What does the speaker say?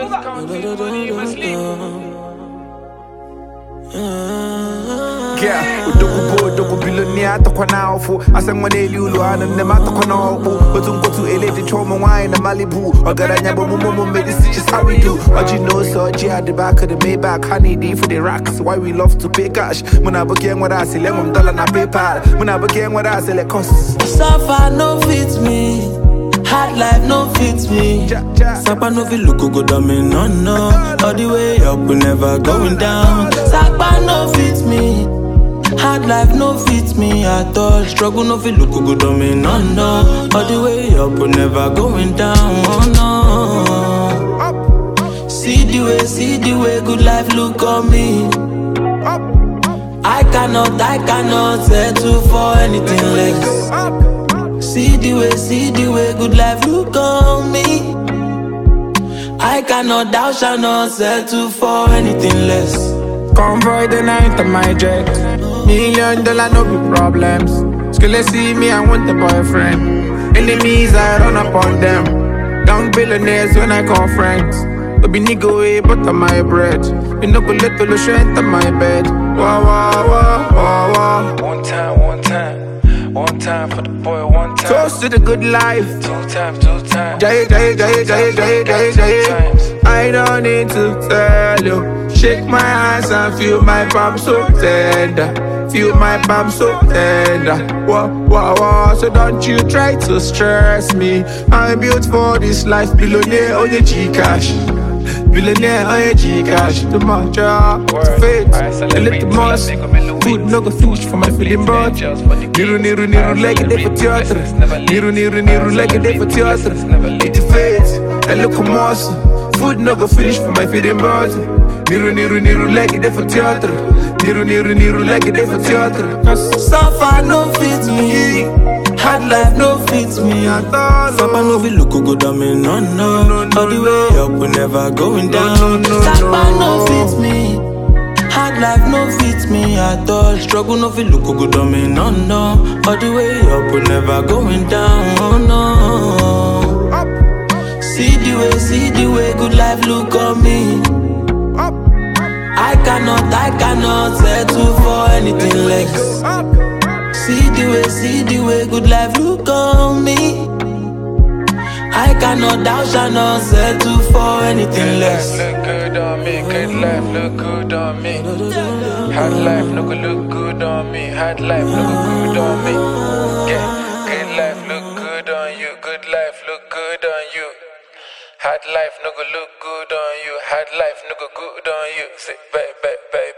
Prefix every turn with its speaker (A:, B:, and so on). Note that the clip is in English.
A: Yeah, double billionaire to Kwanao. I sang one Lulu and the Matakono, but don't go to LA to Choma wine and Malibu. Or Garanya Momo made this just how we do. But you know, so G at the back of the Maybach, honey D for the racks. Why we love to pay cash. When I became what I say, $11 na PayPal. When I became what I say, it costs.
B: Suffer no fits me. Hard life no fits me. Sapa no feel look good on me, no. All the way up, we never going down. Sapa no fits me. Hard life no fits me at all. Struggle no feel look good on me, no. All the way up, we never going down, oh no. See the way, good life look on me. I cannot settle for anything less. See the way, good life look on me. I cannot doubt, shall not settle for anything less.
A: Convoy the night of my jet. $1 million no be problems. Still see me, I want a boyfriend. Enemies, I run upon them. Young billionaires when I call friends. To be nigga way, but on my bread. You know, go little strength on my bed. Wah, wah, wah, wah, wah.
C: One time for the boy, one time.
A: Toast to the good life.
C: Two times.
A: Jay. I don't need to tell you. Shake my hands and feel my palm so tender. Feel my palm so tender. Wah. So don't you try to stress me. I'm built for this life. Billionaire on your G-Cash. Billionaire on your G-Cash. The matcha, the faith, the little moss. Food no go fish for my feeling brought. Niru like a day for theater. Niru like a day for theater. It's the faith, a little moss. Food no go finish for my feeding brought. Niru like a day for theater. Niru like a day for theater.
B: Suffer no fits me. Hard life no fits me at all. Sapa no feel look good on me, no. All the way up, we never going down. Sapa no fits me. Hard life no fits me at all. Struggle no feel look good on me, no. All the way up, we never going down, oh no. See the way, good life look on me. I cannot settle for anything less. See the way, good life look on me. I cannot doubt, shall not settle for anything less.
C: Look good on me, good life look good on me. Hard life no go look good on me. Hard life no go good on me. Yeah, good life look good on you. Good life look good on you. Hard life no go look good on you. Hard life no go good on you. Say, baby.